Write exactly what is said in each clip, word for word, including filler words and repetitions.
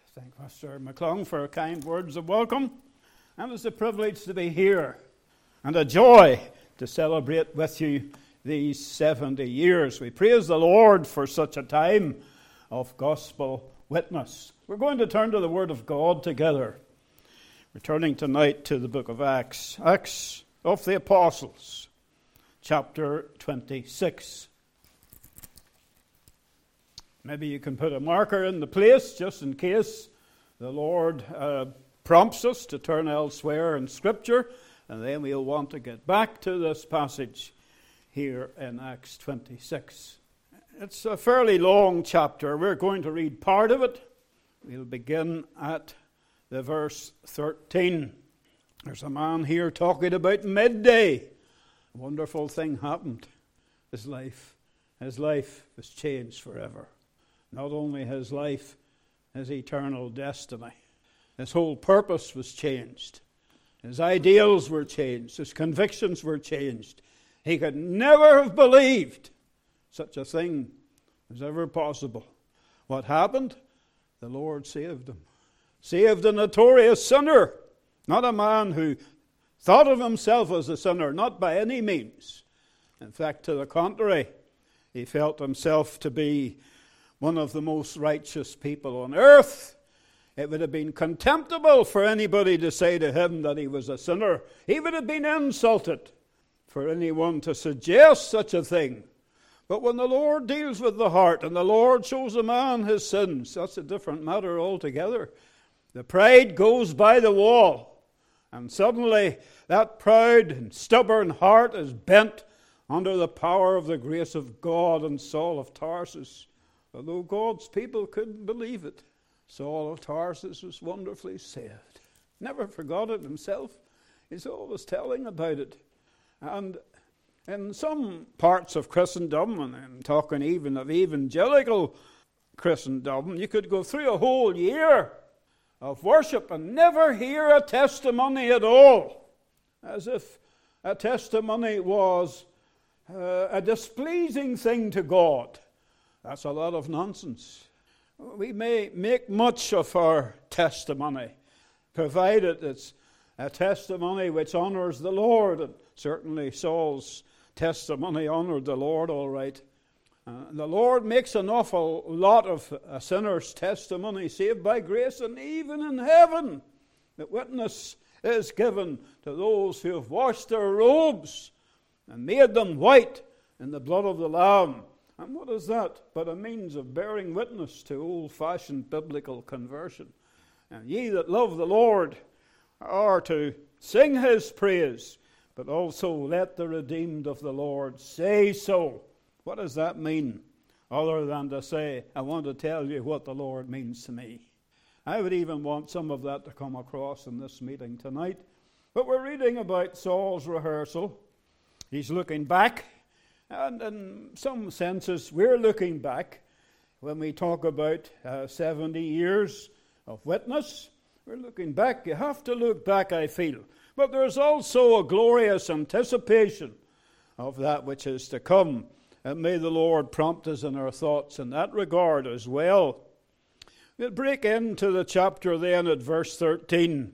Thank Pastor McClung for kind words of welcome. And it's a privilege to be here and a joy to celebrate with you these seventy years. We praise the Lord for such a time of gospel witness. We're going to turn to the Word of God together. We're turning tonight to the book of Acts, Acts of the Apostles, chapter twenty-six. Maybe you can put a marker in the place just in case the Lord uh, prompts us to turn elsewhere in Scripture, and then we'll want to get back to this passage here in Acts twenty-six. It's a fairly long chapter. We're going to read part of it. We'll begin at the verse thirteen. There's a man here talking about midday. A wonderful thing happened. His life, his life was changed forever. Not only his life, his eternal destiny. His whole purpose was changed. His ideals were changed. His convictions were changed. He could never have believed such a thing was ever possible. What happened? The Lord saved him. Saved a notorious sinner. Not a man who thought of himself as a sinner, not by any means. In fact, to the contrary, he felt himself to be one of the most righteous people on earth. It would have been contemptible for anybody to say to him that he was a sinner. He would have been insulted for anyone to suggest such a thing. But when the Lord deals with the heart and the Lord shows a man his sins, that's a different matter altogether. The pride goes by the wall, and suddenly that proud and stubborn heart is bent under the power of the grace of God. And Saul of Tarsus, although God's people couldn't believe it, Saul of Tarsus was wonderfully saved. Never forgot it himself. He's always telling about it. And in some parts of Christendom, and I'm talking even of evangelical Christendom, you could go through a whole year of worship and never hear a testimony at all, as if a testimony was uh, a displeasing thing to God. That's a lot of nonsense. We may make much of our testimony, provided it's a testimony which honors the Lord. And certainly Saul's testimony honored the Lord all right. Uh, the Lord makes an awful lot of a sinner's testimony saved by grace, and even in heaven the witness is given to those who have washed their robes and made them white in the blood of the Lamb. And what is that but a means of bearing witness to old-fashioned biblical conversion? And ye that love the Lord are to sing his praise, but also let the redeemed of the Lord say so. What does that mean? Other than to say, I want to tell you what the Lord means to me. I would even want some of that to come across in this meeting tonight. But we're reading about Saul's rehearsal. He's looking back. And in some senses, we're looking back when we talk about uh, seventy years of witness. We're looking back. You have to look back, I feel. But there's also a glorious anticipation of that which is to come. And may the Lord prompt us in our thoughts in that regard as well. We'll break into the chapter then at verse thirteen.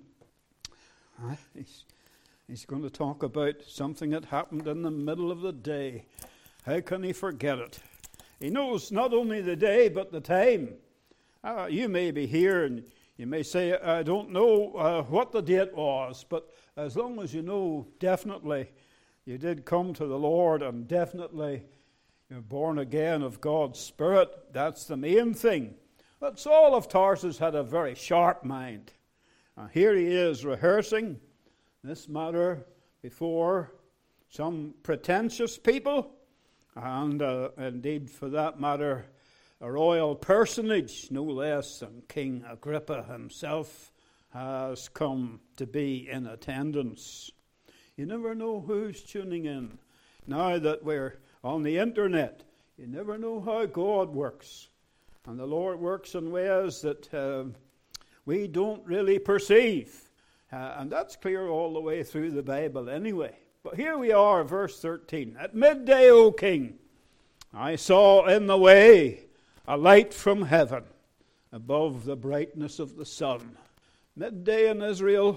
He's He's going to talk about something that happened in the middle of the day. How can he forget it? He knows not only the day, but the time. Uh, you may be here and you may say, I don't know uh, what the date was, but as long as you know definitely you did come to the Lord and definitely you're born again of God's Spirit, that's the main thing. But Saul of Tarsus had a very sharp mind. Uh, here he is rehearsing this matter before some pretentious people, and uh, indeed, for that matter, a royal personage, no less than King Agrippa himself, has come to be in attendance. You never know who's tuning in. Now that we're on the internet, you never know how God works. And the Lord works in ways that uh, we don't really perceive. Uh, and that's clear all the way through the Bible anyway. But here we are, verse thirteen. At midday, O king, I saw in the way a light from heaven, above the brightness of the sun. Midday in Israel,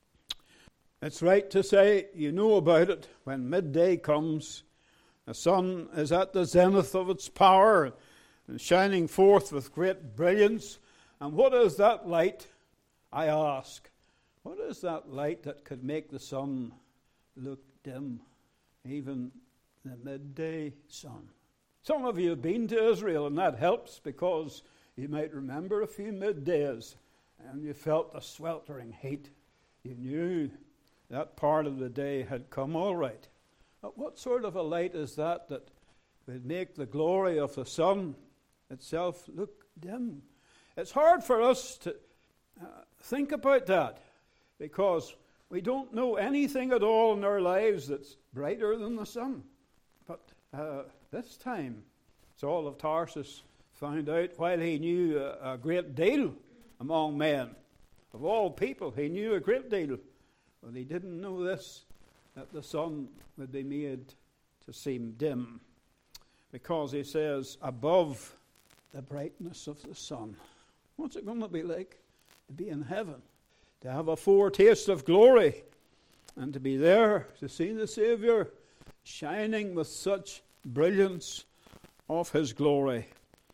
it's right to say you know about it. When midday comes, the sun is at the zenith of its power and shining forth with great brilliance. And what is that light, I ask? What is that light that could make the sun look dim, even the midday sun? Some of you have been to Israel, and that helps because you might remember a few middays and you felt the sweltering heat. You knew that part of the day had come all right. But what sort of a light is that that would make the glory of the sun itself look dim? It's hard for us to uh, think about that because we don't know anything at all in our lives that's brighter than the sun. But uh, this time, Saul of Tarsus found out, while he knew a, a great deal among men, of all people, he knew a great deal, but he didn't know this, that the sun would be made to seem dim, because he says, above the brightness of the sun. What's it going to be like to be in heaven, to have a foretaste of glory, and to be there to see the Saviour shining with such brilliance of his glory?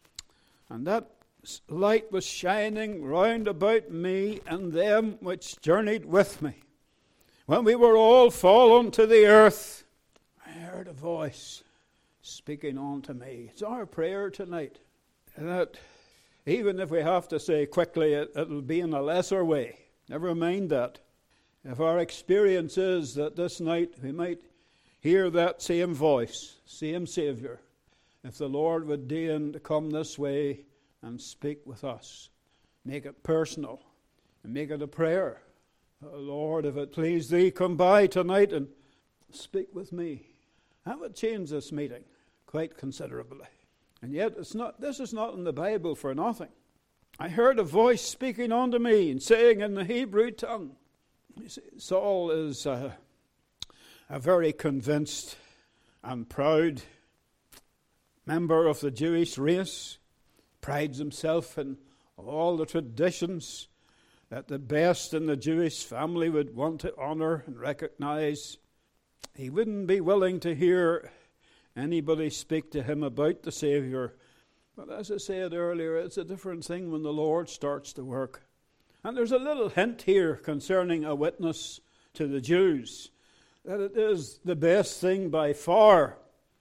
And that light was shining round about me and them which journeyed with me. When we were all fallen to the earth, I heard a voice speaking unto me. It's our prayer tonight that even if we have to say quickly, it, it'll be in a lesser way. Never mind that. If our experience is that this night we might hear that same voice, same Saviour, if the Lord would deign to come this way and speak with us, make it personal and make it a prayer. Oh, Lord, if it please thee, come by tonight and speak with me. That would change this meeting quite considerably. And yet, it's not. This is not in the Bible for nothing. I heard a voice speaking unto me and saying in the Hebrew tongue. You see, Saul is a, a very convinced and proud member of the Jewish race. Prides himself in all the traditions that the best in the Jewish family would want to honor and recognize. He wouldn't be willing to hear anybody speak to him about the Saviour. But as I said earlier, it's a different thing when the Lord starts to work. And there's a little hint here concerning a witness to the Jews, that it is the best thing by far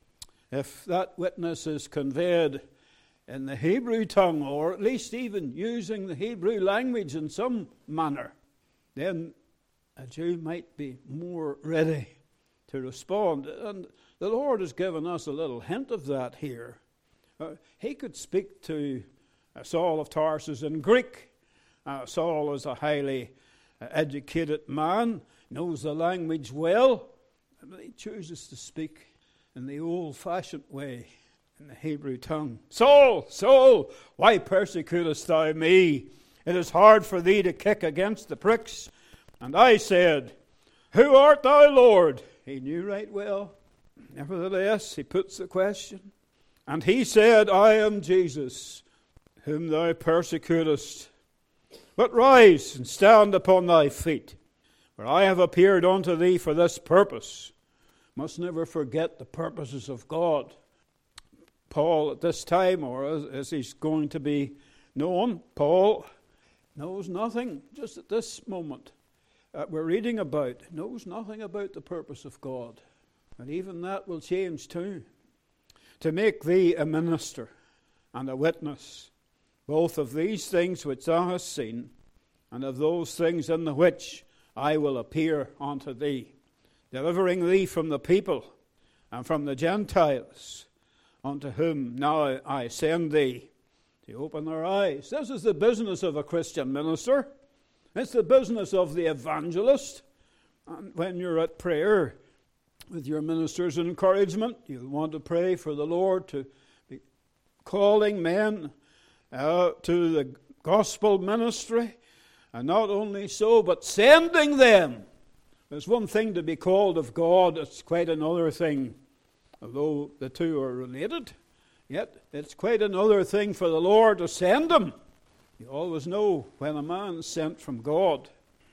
if that witness is conveyed in the Hebrew tongue, or at least even using the Hebrew language in some manner. Then a Jew might be more ready to respond. And the Lord has given us a little hint of that here. Uh, he could speak to uh, Saul of Tarsus in Greek. Uh, Saul is a highly uh, educated man, knows the language well, but he chooses to speak in the old-fashioned way, in the Hebrew tongue. Saul, Saul, why persecutest thou me? It is hard for thee to kick against the pricks. And I said, Who art thou, Lord? He knew right well. Nevertheless, he puts the question. And he said, I am Jesus, whom thou persecutest. But rise and stand upon thy feet, for I have appeared unto thee for this purpose. Must never forget the purposes of God. Paul at this time, or as, as he's going to be known, Paul knows nothing, just at this moment that we're reading about, knows nothing about the purpose of God. And even that will change too. To make thee a minister and a witness, both of these things which thou hast seen, and of those things in the which I will appear unto thee, delivering thee from the people and from the Gentiles, unto whom now I send thee, to open their eyes. This is the business of a Christian minister. It's the business of the evangelist. And when you're at prayer with your minister's encouragement, you'll want to pray for the Lord to be calling men uh, to the gospel ministry. And not only so, but sending them. There's one thing to be called of God, it's quite another thing. Although the two are related, yet it's quite another thing for the Lord to send them. You always know when a man's sent from God.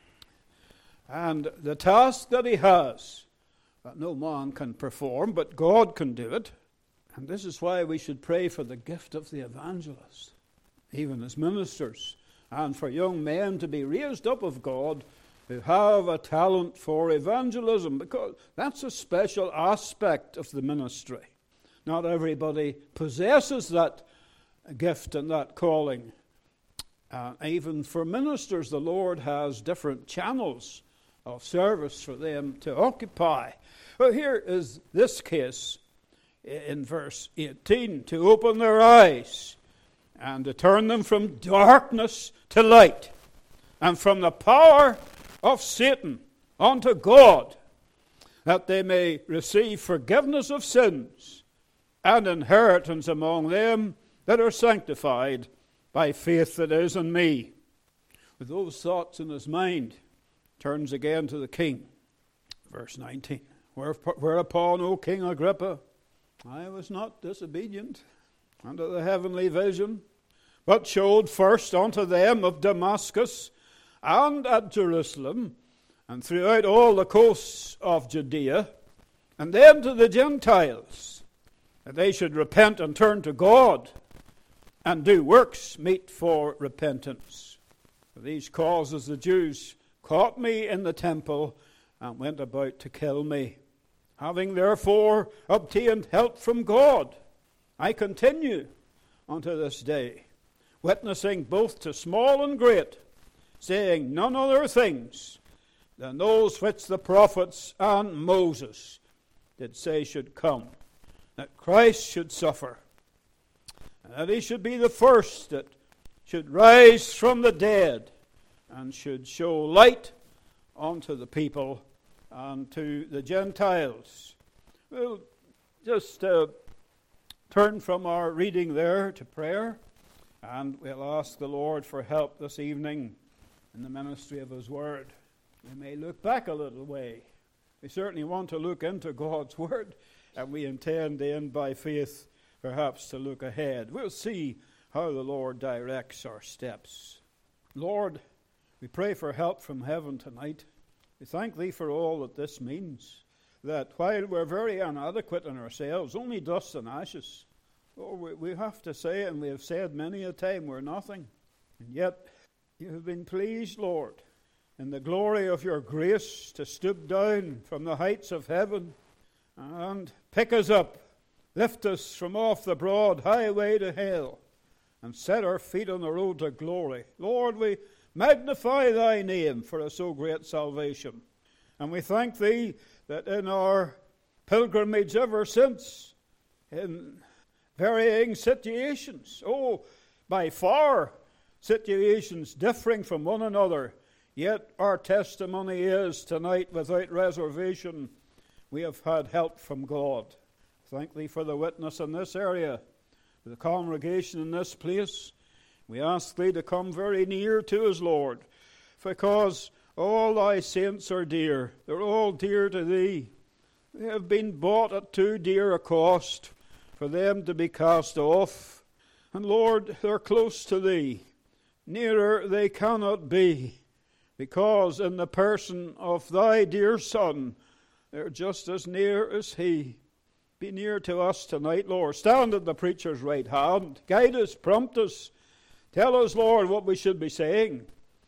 And the task that he has, that no man can perform, but God can do it. And this is why we should pray for the gift of the evangelist, even as ministers, and for young men to be raised up of God who have a talent for evangelism, because that's a special aspect of the ministry. Not everybody possesses that gift and that calling. Uh, even for ministers, the Lord has different channels of service for them to occupy. Well, here is this case in verse eighteen, to open their eyes and to turn them from darkness to light, and from the power of Satan unto God, that they may receive forgiveness of sins and inheritance among them that are sanctified by faith that is in me. With those thoughts in his mind, turns again to the king. Verse nineteen. Whereupon, O King Agrippa, I was not disobedient unto the heavenly vision, but showed first unto them of Damascus and at Jerusalem, and throughout all the coasts of Judea, and then to the Gentiles, that they should repent and turn to God, and do works meet for repentance. For these causes the Jews caught me in the temple, and went about to kill me. Having therefore obtained help from God, I continue unto this day, witnessing both to small and great, saying none other things than those which the prophets and Moses did say should come, that Christ should suffer, and that he should be the first that should rise from the dead, and should show light unto the people and to the Gentiles. We'll just uh, turn from our reading there to prayer, and we'll ask the Lord for help this evening in the ministry of his word. We may look back a little way. We certainly want to look into God's word, and we intend then by faith perhaps to look ahead. We'll see how the Lord directs our steps. Lord, we pray for help from heaven tonight. We thank thee for all that this means, that while we're very inadequate in ourselves, only dust and ashes, oh, we, we have to say, and we have said many a time, we're nothing. And yet you have been pleased, Lord, in the glory of your grace, to stoop down from the heights of heaven and pick us up, lift us from off the broad highway to hell, and set our feet on the road to glory. Lord, we magnify thy name for a so great salvation. And we thank thee that in our pilgrimage ever since, in varying situations, oh, by far situations differing from one another, yet our testimony is tonight without reservation, we have had help from God. Thank thee for the witness in this area, for the congregation in this place. We ask thee to come very near to us, Lord, because all thy saints are dear. They're all dear to thee. They have been bought at too dear a cost for them to be cast off. And Lord, they're close to thee. Nearer they cannot be, because in the person of thy dear Son, they're just as near as he. Be near to us tonight, Lord. Stand at the preacher's right hand. Guide us, prompt us. Tell us, Lord, what we should be saying.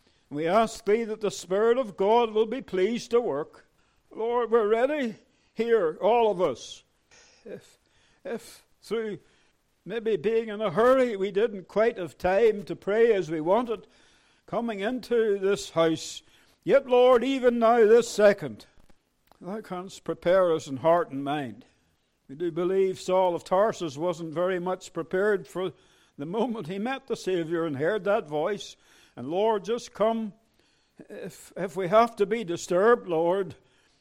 We ask thee that the Spirit of God will be pleased to work. Lord, we're ready here, all of us. If, if through maybe being in a hurry we didn't quite have time to pray as we wanted, coming into this house, yet, Lord, even now, this second, thou canst prepare us in heart and mind. We do believe Saul of Tarsus wasn't very much prepared for the moment he met the Savior and heard that voice. And Lord, just come. If, if we have to be disturbed, Lord,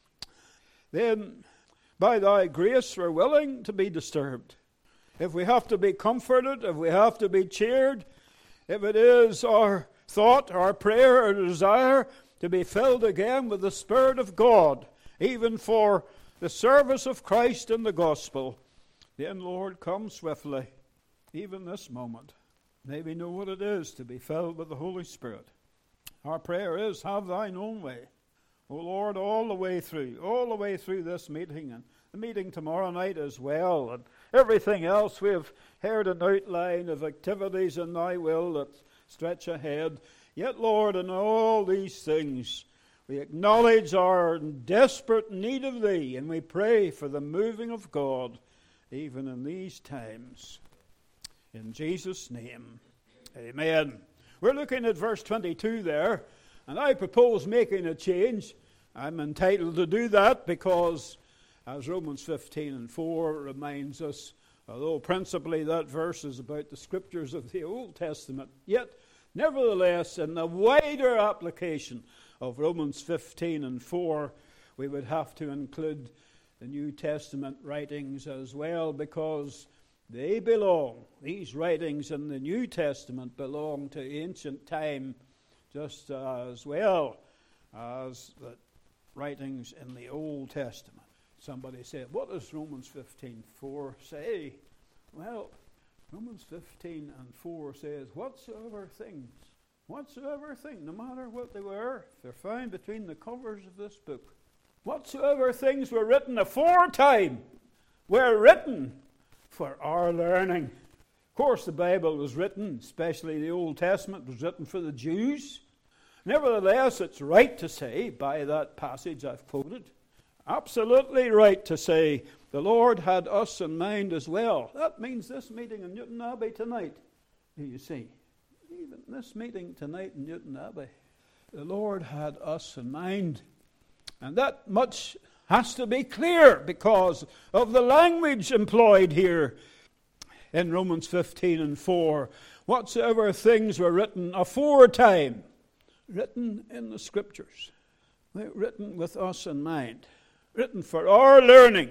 then by thy grace we're willing to be disturbed. If we have to be comforted, if we have to be cheered, if it is our thought, our prayer, our desire to be filled again with the Spirit of God, even for the service of Christ in the gospel, then, Lord, come swiftly, even this moment. May we know what it is to be filled with the Holy Spirit. Our prayer is, have thine own way. O Lord, all the way through, all the way through this meeting and the meeting tomorrow night as well, and everything else we have heard an outline of activities in thy will that stretch ahead. Yet, Lord, in all these things, we acknowledge our desperate need of thee, and we pray for the moving of God even in these times. In Jesus' name, amen. We're looking at verse twenty-two there, and I propose making a change. I'm entitled to do that because, as Romans fifteen and four reminds us, although principally that verse is about the scriptures of the Old Testament, yet nevertheless in the wider application of Romans fifteen and four, we would have to include the New Testament writings as well, because they belong, these writings in the New Testament belong to ancient time just as well as the writings in the Old Testament. Somebody said, what does Romans fifteen four say? Well, Romans fifteen and four says, whatsoever things, whatsoever thing, no matter what they were, if they're found between the covers of this book, whatsoever things were written aforetime were written for our learning. Of course, the Bible was written, especially the Old Testament, was written for the Jews. Nevertheless, it's right to say, by that passage I've quoted, absolutely right to say, the Lord had us in mind as well. That means this meeting in Newton Abbey tonight, you see, even this meeting tonight in Newton Abbey, the Lord had us in mind. And that much has to be clear because of the language employed here in Romans fifteen and four. Whatsoever things were written aforetime, written in the Scriptures, written with us in mind, written for our learning.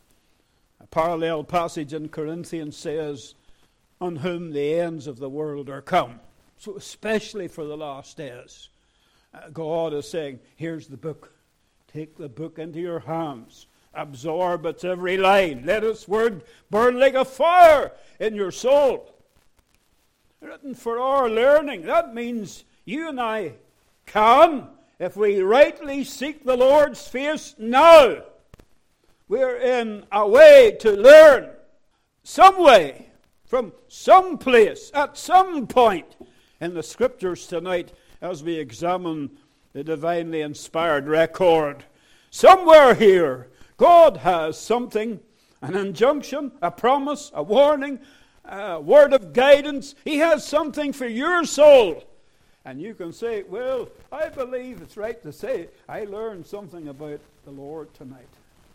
A parallel passage in Corinthians says, on whom the ends of the world are come. So especially for the last days, uh, God is saying, here's the book. Take the book into your hands. Absorb its every line. Let its word burn like a fire in your soul. Written for our learning. That means you and I can, if we rightly seek the Lord's face now, we're in a way to learn some way, from some place, at some point in the Scriptures tonight as we examine the divinely inspired record. Somewhere here, God has something, an injunction, a promise, a warning, a word of guidance. He has something for your soul. And you can say, well, I believe it's right to say, I learned something about the Lord tonight.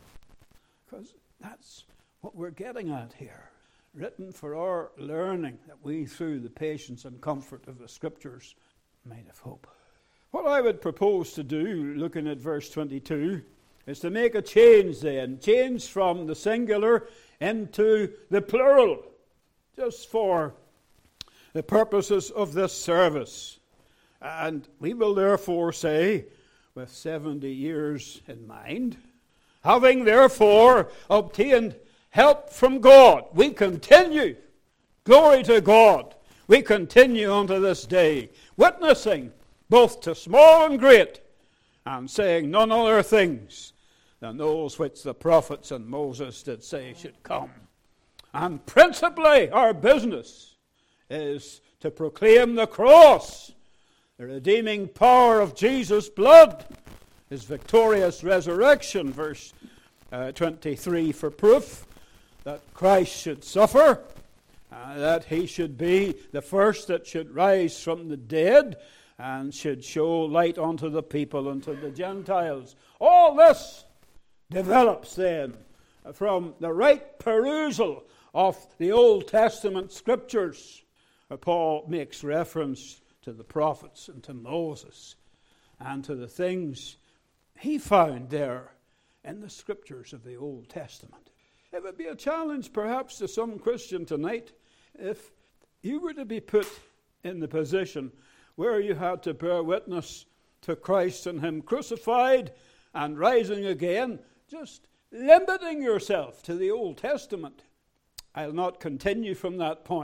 Because that's what we're getting at here. Written for our learning, that we, through the patience and comfort of the Scriptures, might have hope. What I would propose to do, looking at verse twenty-two, is to make a change then. Change from the singular into the plural, just for the purposes of this service. And we will therefore say, with seventy years in mind, having therefore obtained help from God, we continue, glory to God, we continue unto this day, witnessing both to small and great, and saying none other things than those which the prophets and Moses did say should come. And principally our business is to proclaim the cross, the redeeming power of Jesus' blood, his victorious resurrection, verse uh, twenty-three, for proof that Christ should suffer, uh, that he should be the first that should rise from the dead, and should show light unto the people and to the Gentiles. All this develops then from the right perusal of the Old Testament Scriptures. Paul makes reference to the prophets and to Moses and to the things he found there in the Scriptures of the Old Testament. It would be a challenge perhaps to some Christian tonight if you were to be put in the position where you had to bear witness to Christ and him crucified and rising again, just limiting yourself to the Old Testament. I'll not continue from that point,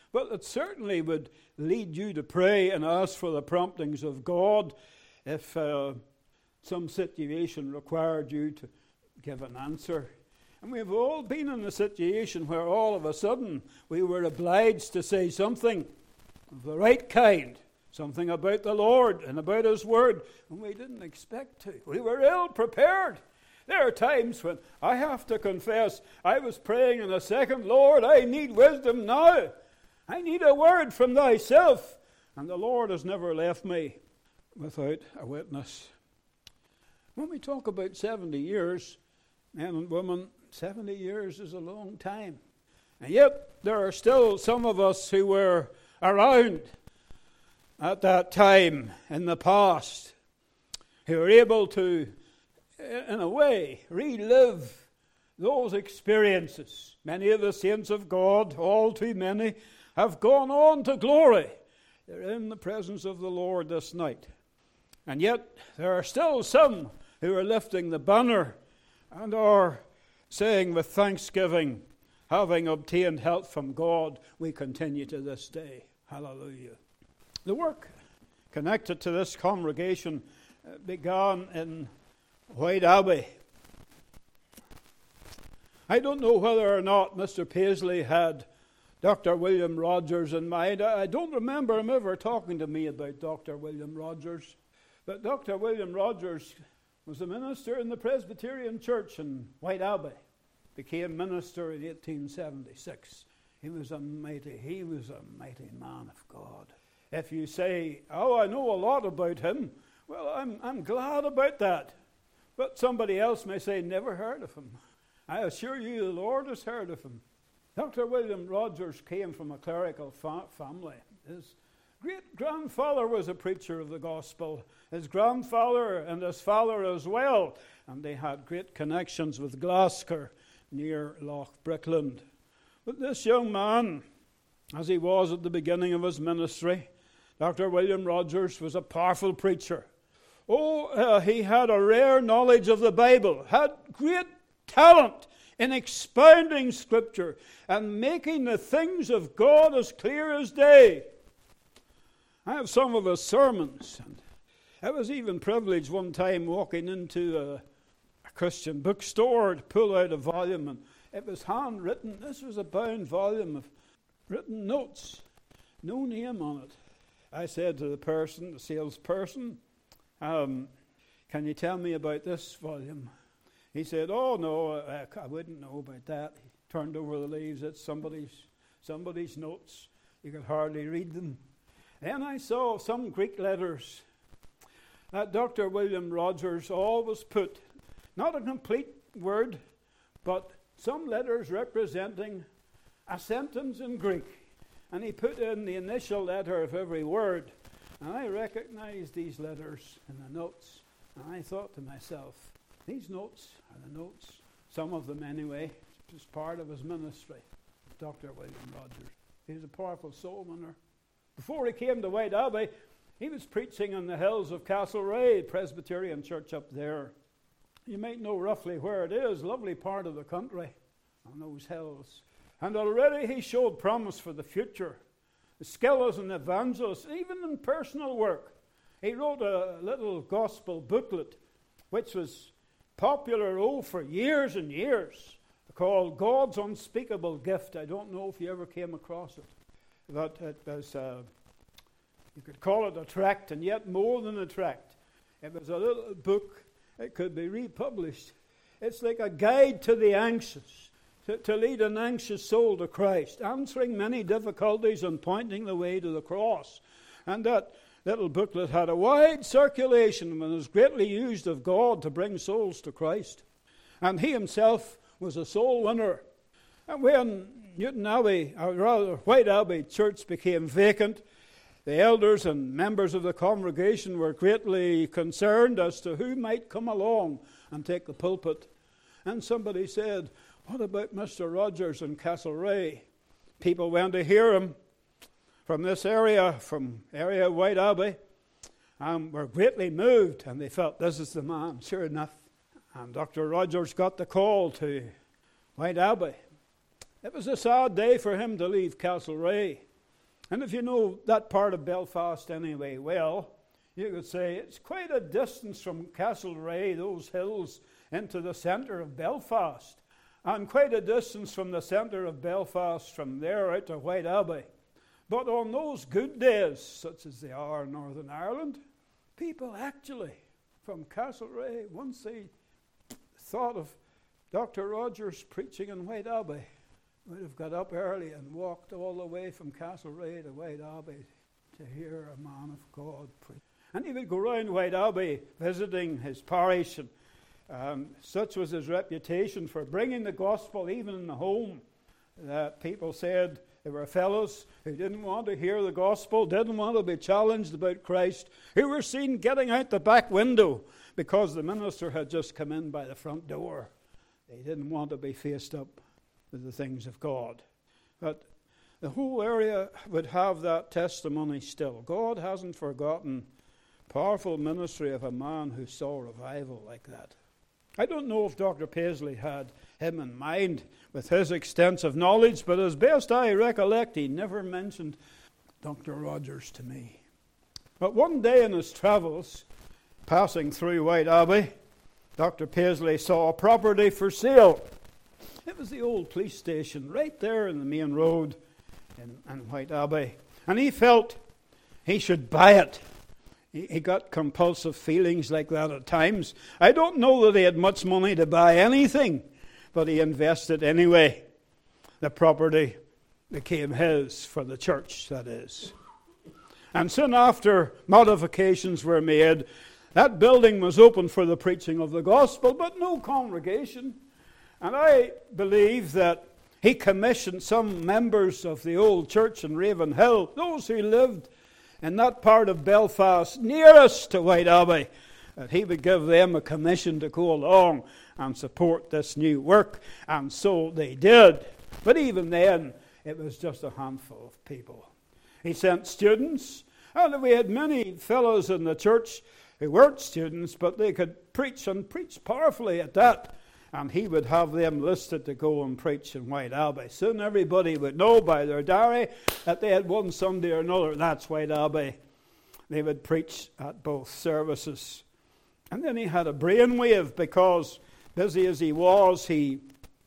But it certainly would lead you to pray and ask for the promptings of God if uh, some situation required you to give an answer. And we've all been in a situation where all of a sudden we were obliged to say something of the right kind, something about the Lord and about His Word, and we didn't expect to. We were ill prepared. There are times when I have to confess, I was praying in a second, Lord, I need wisdom now. I need a word from Thyself. And the Lord has never left me without a witness. When we talk about seventy years, men and women, seventy years is a long time. And yet there are still some of us who were around at that time in the past who are able to, in a way, relive those experiences. Many of the saints of God, all too many, have gone on to glory. They're in the presence of the Lord this night. And yet there are still some who are lifting the banner and are saying with thanksgiving, having obtained help from God, we continue to this day. Hallelujah. The work connected to this congregation began in White Abbey. I don't know whether or not Mister Paisley had Doctor William Rogers in mind. I don't remember him ever talking to me about Doctor William Rogers. But Doctor William Rogers was a minister in the Presbyterian Church in White Abbey. Became minister in eighteen seventy-six. He was a mighty, he was a mighty man of God. If you say, oh, I know a lot about him, well, I'm, I'm glad about that. But somebody else may say, never heard of him. I assure you, the Lord has heard of him. Doctor William Rogers came from a clerical fa- family. His great-grandfather was a preacher of the gospel. His grandfather and his father as well. And they had great connections with Glasgow near Loch Brickland. But this young man, as he was at the beginning of his ministry, Doctor William Rogers was a powerful preacher. Oh, uh, he had a rare knowledge of the Bible, had great talent in expounding Scripture and making the things of God as clear as day. I have some of his sermons. And I was even privileged one time walking into a, a Christian bookstore to pull out a volume, and it was handwritten. This was a bound volume of written notes, no name on it. I said to the person, the salesperson, um, can you tell me about this volume? He said, oh, no, I, I wouldn't know about that. He turned over the leaves. It's somebody's, somebody's notes. You could hardly read them. Then I saw some Greek letters that Doctor William Rogers always put, not a complete word, but some letters representing a sentence in Greek. And he put in the initial letter of every word. And I recognized these letters in the notes. And I thought to myself, these notes are the notes, some of them anyway, as part of his ministry, Doctor William Rogers. He was a powerful soul winner. Before he came to White Abbey, he was preaching on the hills of Castlereagh, Presbyterian church up there. You might know roughly where it is, lovely part of the country on those hills. And already he showed promise for the future. The skill as an evangelist, even in personal work. He wrote a little gospel booklet, which was popular, oh, for years and years, called God's Unspeakable Gift. I don't know if you ever came across it. But it was, uh, you could call it a tract, and yet more than a tract. It was a little book. It could be republished. It's like a guide to the anxious, to, to lead an anxious soul to Christ, answering many difficulties and pointing the way to the cross. And that little booklet had a wide circulation and was greatly used of God to bring souls to Christ. And he himself was a soul winner. And when Newton Abbey, or rather White Abbey Church became vacant, the elders and members of the congregation were greatly concerned as to who might come along and take the pulpit. And somebody said, what about Mister Rogers in Castlereagh? People went to hear him from this area, from area of White Abbey, and were greatly moved, and they felt this is the man, sure enough. And Doctor Rogers got the call to White Abbey. It was a sad day for him to leave Castlereagh. And if you know that part of Belfast anyway, well, you could say it's quite a distance from Castlereagh, those hills, into the centre of Belfast. And quite a distance from the centre of Belfast from there out to White Abbey. But on those good days, such as they are in Northern Ireland, people actually from Castlereagh, once they thought of Doctor Rogers preaching in White Abbey, would have got up early and walked all the way from Castlereagh to White Abbey to hear a man of God preach. And he would go round White Abbey visiting his parish, and um, such was his reputation for bringing the gospel even in the home, that people said there were fellows who didn't want to hear the gospel, didn't want to be challenged about Christ, who were seen getting out the back window because the minister had just come in by the front door. They didn't want to be faced up with the things of God. But the whole area would have that testimony still. God hasn't forgotten powerful ministry of a man who saw revival like that. I don't know if Doctor Paisley had him in mind with his extensive knowledge, but as best I recollect, he never mentioned Doctor Rogers to me. But one day in his travels, passing through White Abbey, Doctor Paisley saw a property for sale. It was the old police station right there in the main road in, in White Abbey. And he felt he should buy it. He, he got compulsive feelings like that at times. I don't know that he had much money to buy anything, but he invested anyway. The property became his for the church, that is. And soon after, modifications were made. That building was open for the preaching of the gospel, but no congregation. And I believe that he commissioned some members of the old church in Ravenhill, those who lived in that part of Belfast nearest to White Abbey, that he would give them a commission to go along and support this new work. And so they did. But even then, it was just a handful of people. He sent students, and we had many fellows in the church who weren't students, but they could preach and preach powerfully at that. And he would have them listed to go and preach in White Abbey. Soon everybody would know by their diary that they had one Sunday or another, that's White Abbey. They would preach at both services. And then he had a brainwave because, busy as he was, he,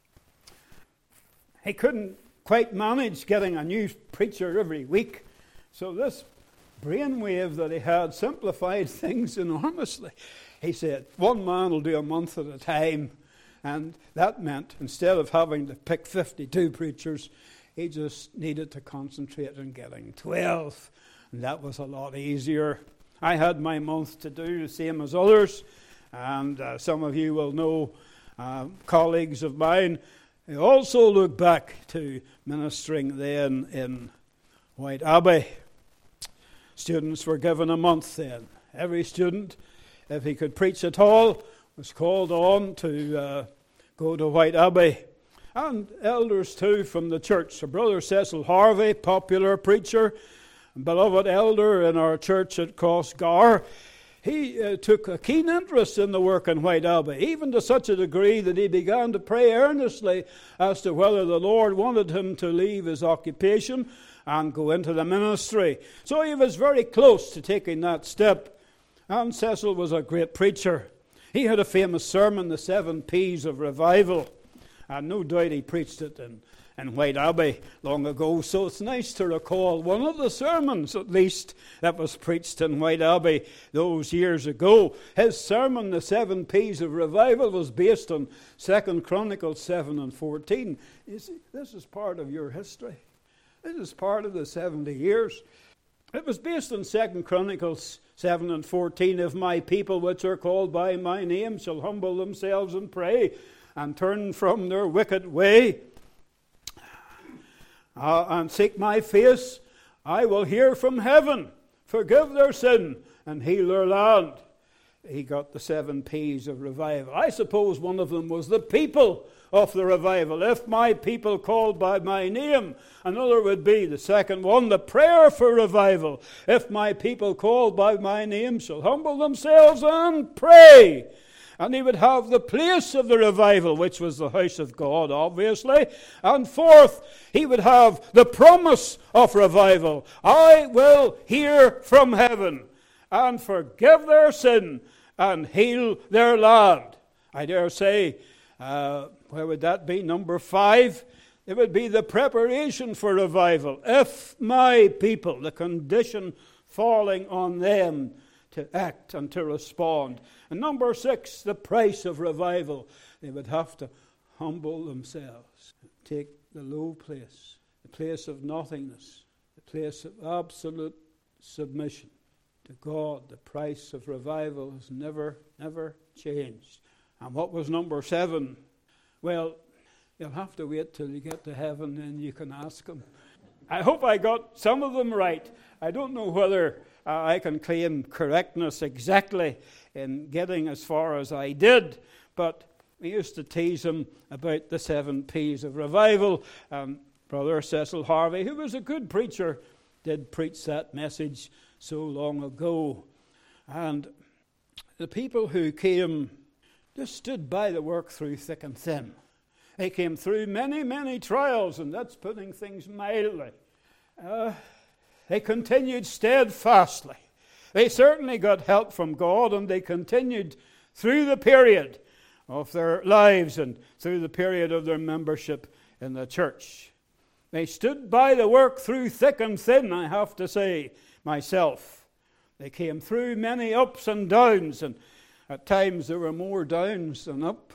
he couldn't quite manage getting a new preacher every week. So this brainwave that he had simplified things enormously. He said, one man will do a month at a time. And that meant, instead of having to pick fifty-two preachers, he just needed to concentrate on getting twelve. And that was a lot easier. I had my month to do, the same as others. And uh, some of you will know uh, colleagues of mine who also look back to ministering then in White Abbey. Students were given a month then. Every student, if he could preach at all, was called on to uh, go to White Abbey. And elders too from the church. So Brother Cecil Harvey, popular preacher, beloved elder in our church at Crossgar, he uh, took a keen interest in the work in White Abbey, even to such a degree that he began to pray earnestly as to whether the Lord wanted him to leave his occupation and go into the ministry. So he was very close to taking that step. And Cecil was a great preacher. He had a famous sermon, The Seven P's of Revival. And no doubt he preached it in, in White Abbey long ago. So it's nice to recall one of the sermons, at least, that was preached in White Abbey those years ago. His sermon, The Seven P's of Revival, was based on Second Chronicles seven and fourteen. You see, this is part of your history. This is part of the seventy years. It was based on Second Chronicles seven and fourteen. If my people which are called by my name shall humble themselves and pray and turn from their wicked way uh, and seek my face, I will hear from heaven, forgive their sin and heal their land. He got the seven P's of revival. I suppose one of them was the people of the revival. If my people called by my name. Another would be, the second one, the prayer for revival. If my people called by my name shall humble themselves and pray And he would have the place of the revival, which was the house of God, obviously. And fourth, he would have the promise of revival. I will hear from heaven and forgive their sin and heal their land. I dare say, uh, where would that be? Number five. It would be the preparation for revival. If my people, the condition falling on them to act and to respond. And number six, the price of revival. They would have to humble themselves, take the low place, the place of nothingness, the place of absolute submission to God. The price of revival has never, never changed. And what was number seven? Well, you'll have to wait till you get to heaven and you can ask him. I hope I got some of them right. I don't know whether uh, I can claim correctness exactly in getting as far as I did, but we used to tease him about the seven P's of revival. Um, Brother Cecil Harvey, who was a good preacher, did preach that message so long ago. And the people who came just stood by the work through thick and thin. They came through many, many trials, and that's putting things mildly. Uh, they continued steadfastly. They certainly got help from God, and they continued through the period of their lives and through the period of their membership in the church. They stood by the work through thick and thin, I have to say myself. They came through many ups and downs, and at times there were more downs than up.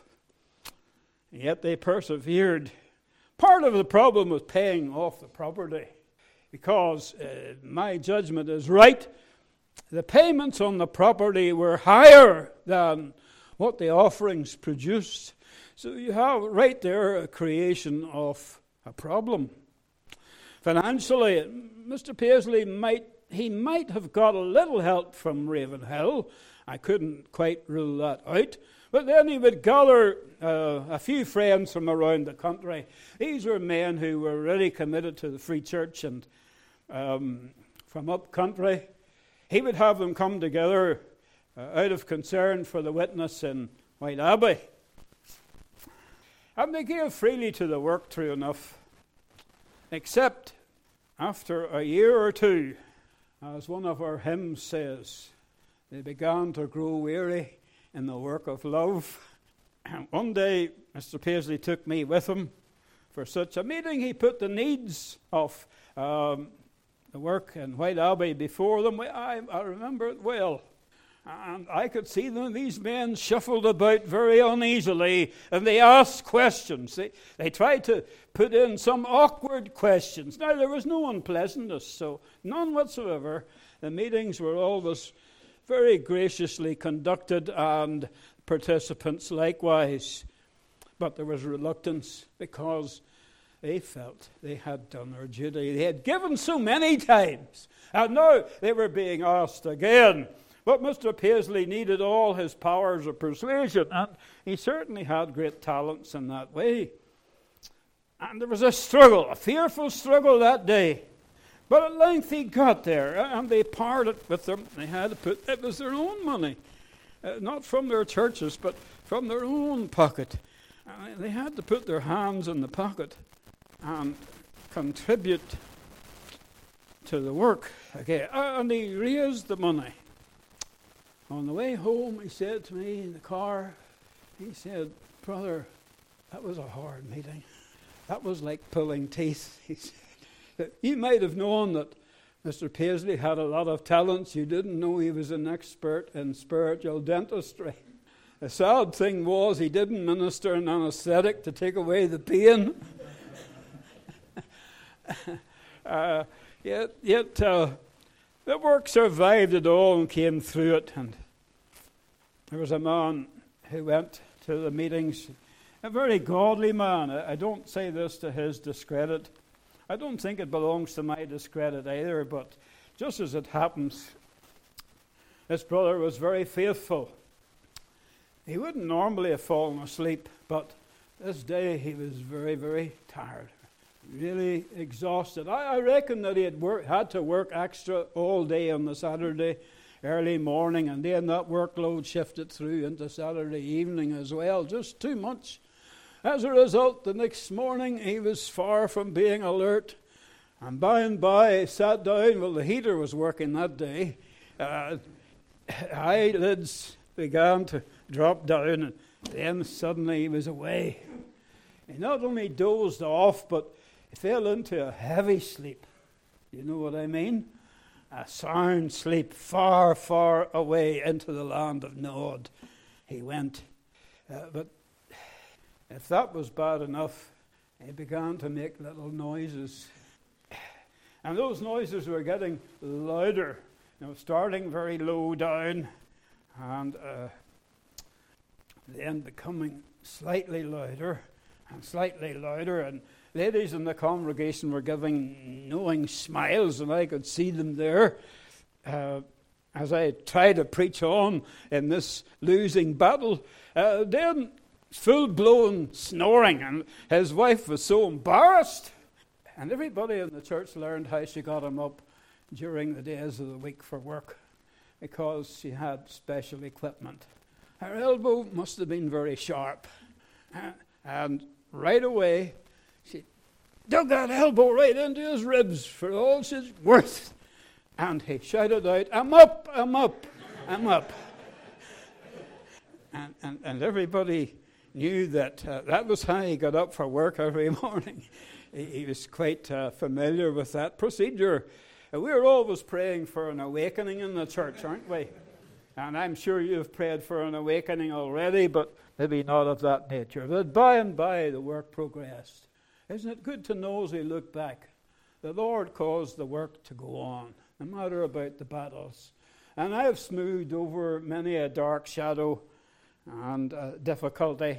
Yet they persevered. Part of the problem was paying off the property, because uh, my judgment is right. The payments on the property were higher than what the offerings produced. So you have right there a creation of a problem. Financially, Mister Paisley might he might have got a little help from Ravenhill. I couldn't quite rule that out. But then he would gather uh, a few friends from around the country. These were men who were really committed to the Free Church, and um, from up country. He would have them come together uh, out of concern for the witness in White Abbey. And they gave freely to the work, true enough, except after a year or two, as one of our hymns says, they began to grow weary in the work of love. And one day, Mister Paisley took me with him for such a meeting. He put the needs of um, the work in White Abbey before them. I, I remember it well. And I could see them, these men shuffled about very uneasily, and they asked questions. They, they tried to put in some awkward questions. Now, there was no unpleasantness, so none whatsoever. The meetings were always very graciously conducted, and participants likewise. But there was reluctance, because they felt they had done their duty. They had given so many times, and now they were being asked again. But Mister Paisley needed all his powers of persuasion, and he certainly had great talents in that way. And there was a struggle, a fearful struggle that day. But at length he got there, and they parted with them. They had to put, it was their own money, uh, not from their churches, but from their own pocket. And they had to put their hands in the pocket and contribute to the work again. And he raised the money. On the way home, he said to me in the car, he said, "Brother, that was a hard meeting. That was like pulling teeth," he said. You might have known that Mister Paisley had a lot of talents. You didn't know he was an expert in spiritual dentistry. The sad thing was he didn't minister an anesthetic to take away the pain. uh, yet yet uh, the work survived it all and came through it. And there was a man who went to the meetings, a very godly man. I, I don't say this to his discredit. I don't think it belongs to my discredit either, but just as it happens, this brother was very faithful. He wouldn't normally have fallen asleep, but this day he was very, very tired, really exhausted. I, I reckon that he had, work, had to work extra all day on the Saturday, early morning, and then that workload shifted through into Saturday evening as well. Just too much. As a result, the next morning he was far from being alert. And by and by he sat down. Well, the heater was working that day. Uh, eyelids began to drop down, and then suddenly he was away. He not only dozed off, but he fell into a heavy sleep. You know what I mean? A sound sleep, far, far away into the land of Nod he went. Uh, but if that was bad enough, he began to make little noises. And those noises were getting louder, you know, starting very low down, and uh, then becoming slightly louder and slightly louder. And ladies in the congregation were giving knowing smiles, and I could see them there uh, as I tried to preach on in this losing battle. Uh, then full-blown snoring, and his wife was so embarrassed. And everybody in the church learned how she got him up during the days of the week for work, because she had special equipment. Her elbow must have been very sharp. Uh, and right away, she dug that elbow right into his ribs for all she's worth. And he shouted out, "I'm up, I'm up, I'm up." and, and, and everybody knew that uh, that was how he got up for work every morning. he, he was quite uh, familiar with that procedure. And we're always praying for an awakening in the church, aren't we? And I'm sure you've prayed for an awakening already, but maybe not of that nature. But by and by, the work progressed. Isn't it good to know as we look back, the Lord caused the work to go on, no matter about the battles. And I have smoothed over many a dark shadow and uh, difficulty,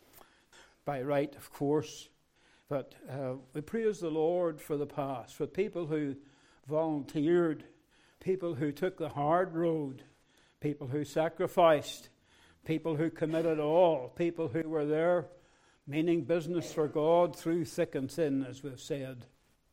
by right, of course. But uh, we praise the Lord for the past, for people who volunteered, people who took the hard road, people who sacrificed, people who committed all, people who were there meaning business for God through thick and thin, as we've said.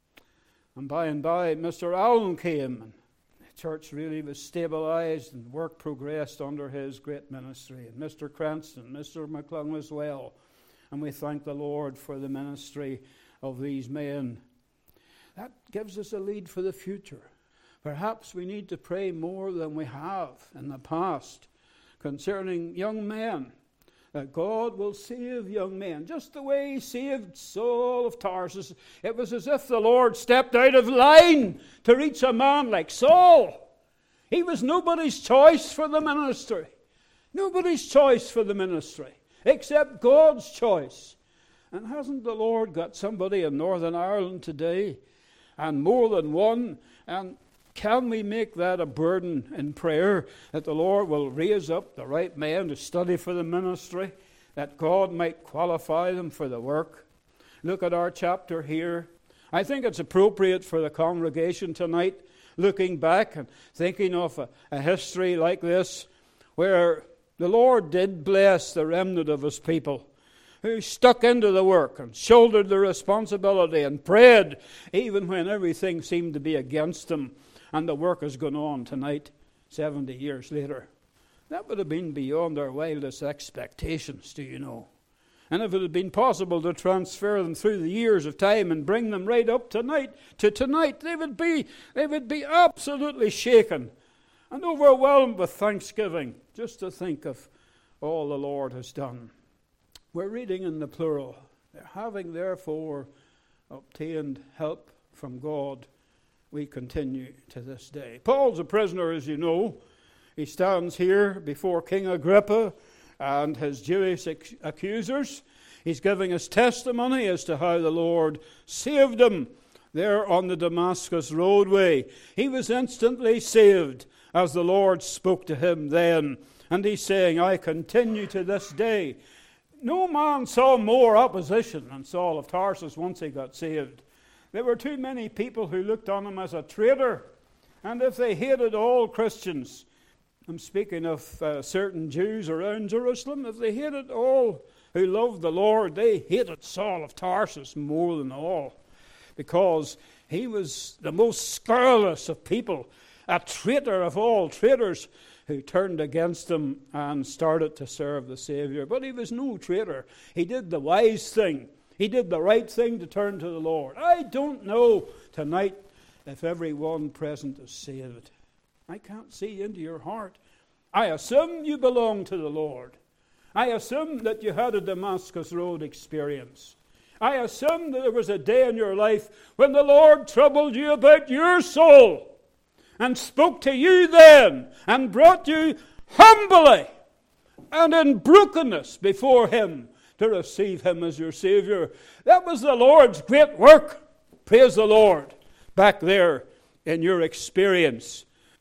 And by and by, Mister Allen came, and the church really was stabilized, and work progressed under his great ministry. And Mister Cranston, Mister McClung as well. And we thank the Lord for the ministry of these men. That gives us a lead for the future. Perhaps we need to pray more than we have in the past concerning young men, that God will save young men, just the way he saved Saul of Tarsus. It was as if the Lord stepped out of line to reach a man like Saul. He was nobody's choice for the ministry. Nobody's choice for the ministry, except God's choice. And hasn't the Lord got somebody in Northern Ireland today, and more than one? And can we make that a burden in prayer, that the Lord will raise up the right men to study for the ministry, that God might qualify them for the work? Look at our chapter here. I think it's appropriate for the congregation tonight, looking back and thinking of a, a history like this, where the Lord did bless the remnant of his people, who stuck into the work and shouldered the responsibility and prayed even when everything seemed to be against them. And the work has gone on tonight, seventy years later. That would have been beyond our wildest expectations, do you know? And if it had been possible to transfer them through the years of time and bring them right up tonight to tonight, they would be they would be absolutely shaken and overwhelmed with thanksgiving just to think of all the Lord has done. We're reading in the plural. Having therefore obtained help from God, we continue to this day. Paul's a prisoner, as you know. He stands here before King Agrippa and his Jewish accusers. He's giving his testimony as to how the Lord saved him there on the Damascus roadway. He was instantly saved as the Lord spoke to him then. And he's saying, I continue to this day. No man saw more opposition than Saul of Tarsus once he got saved. There were too many people who looked on him as a traitor. And if they hated all Christians, I'm speaking of uh, certain Jews around Jerusalem, if they hated all who loved the Lord, they hated Saul of Tarsus more than all, because he was the most scurrilous of people. a traitor of all traitors, who turned against him and started to serve the Savior. But he was no traitor. He did the wise thing. He did the right thing to turn to the Lord. I don't know tonight if everyone present is saved. I can't see into your heart. I assume you belong to the Lord. I assume that you had a Damascus Road experience. I assume that there was a day in your life when the Lord troubled you about your soul and spoke to you then and brought you humbly and in brokenness before Him to receive Him as your Savior. That was the Lord's great work. Praise the Lord. Back there in your experience.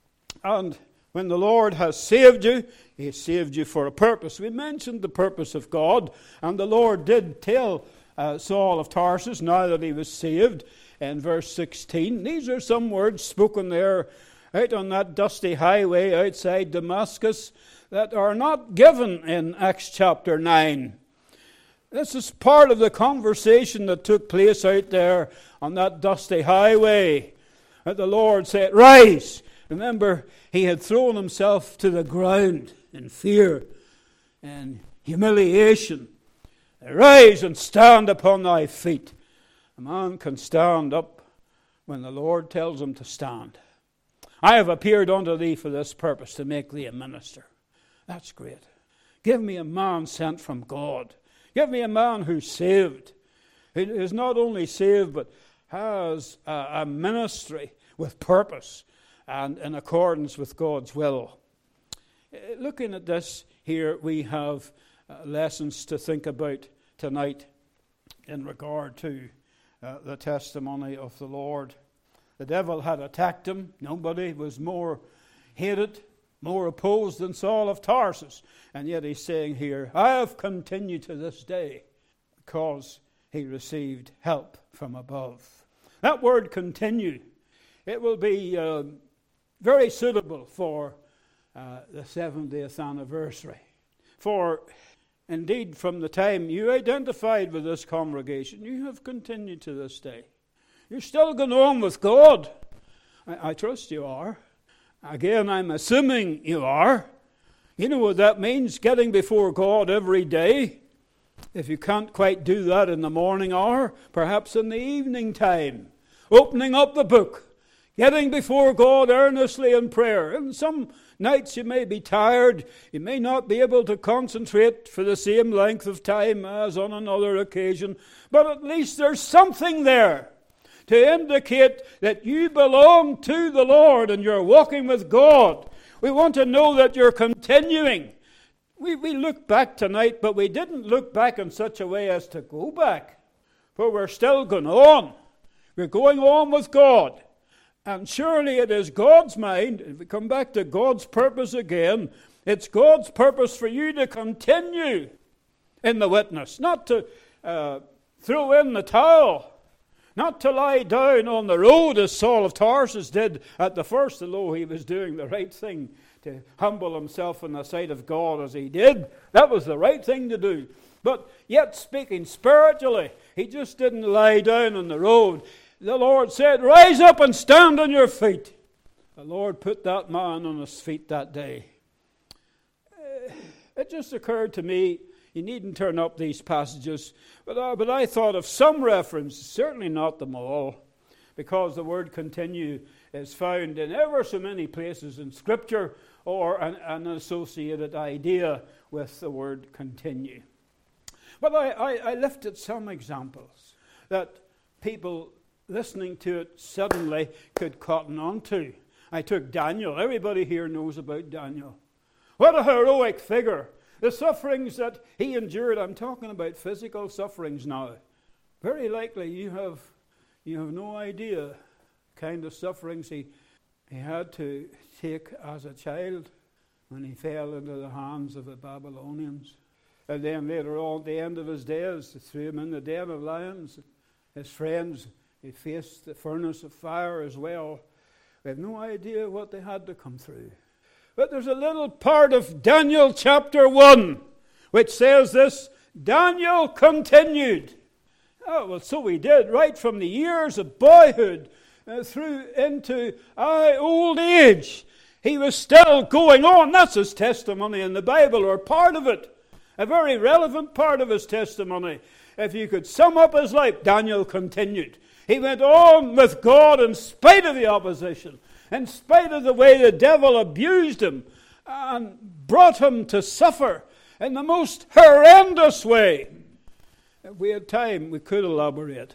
And when the Lord has saved you, He has saved you for a purpose. We mentioned the purpose of God, and the Lord did tell uh, Saul of Tarsus, now that he was saved, in verse sixteen. These are some words spoken there out on that dusty highway outside Damascus that are not given in Acts chapter nine. This is part of the conversation that took place out there on that dusty highway. That the Lord said, "Rise." Remember, he had thrown himself to the ground in fear and humiliation. "Rise and stand upon thy feet." A man can stand up when the Lord tells him to stand. "I have appeared unto thee for this purpose, to make thee a minister." That's great. Give me a man sent from God. Give me a man who's saved. Who is not only saved, but has a, a ministry with purpose and in accordance with God's will. Looking at this here, we have uh, lessons to think about tonight in regard to uh, the testimony of the Lord. The devil had attacked him. Nobody was more hated, more opposed than Saul of Tarsus. And yet he's saying here, "I have continued to this day," because he received help from above. That word "continue," it will be uh, very suitable for uh, the seventieth anniversary. For indeed, from the time you identified with this congregation, you have continued to this day. You're still going on with God. I, I trust you are. Again, I'm assuming you are. You know what that means, getting before God every day. If you can't quite do that in the morning hour, perhaps in the evening time. Opening up the book. Getting before God earnestly in prayer. And some nights you may be tired. You may not be able to concentrate for the same length of time as on another occasion. But at least there's something there to indicate that you belong to the Lord and you're walking with God. We want to know that you're continuing. We, we look back tonight, but we didn't look back in such a way as to go back. For we're still going on. We're going on with God. And surely it is God's mind, if we come back to God's purpose again, it's God's purpose for you to continue in the witness, not to uh, throw in the towel, not to lie down on the road as Saul of Tarsus did at the first, although he was doing the right thing to humble himself in the sight of God as he did. That was the right thing to do. But yet, speaking spiritually, he just didn't lie down on the road. The Lord said, "Rise up and stand on your feet." The Lord put that man on his feet that day. It just occurred to me, you needn't turn up these passages, but I, but I thought of some reference, certainly not them all, because the word "continue" is found in ever so many places in Scripture, or an, an associated idea with the word "continue." But I, I, I lifted some examples that people listening to it suddenly could cotton on to. I took Daniel. Everybody here knows about Daniel. What a heroic figure. The sufferings that he endured. I'm talking about physical sufferings now. Very likely you have you have no idea the kind of sufferings he, he had to take as a child when he fell into the hands of the Babylonians. And then later on, at the end of his days, they threw him in the den of lions. His friends, he faced the furnace of fire as well. We have no idea what they had to come through. But there's a little part of Daniel chapter one which says this: Daniel continued. Oh, well, so he did, right from the years of boyhood uh, through into uh, old age, he was still going on. That's his testimony in the Bible, or part of it. A very relevant part of his testimony. If you could sum up his life, Daniel continued. He went on with God in spite of the opposition, in spite of the way the devil abused him and brought him to suffer in the most horrendous way. If we had time, we could elaborate.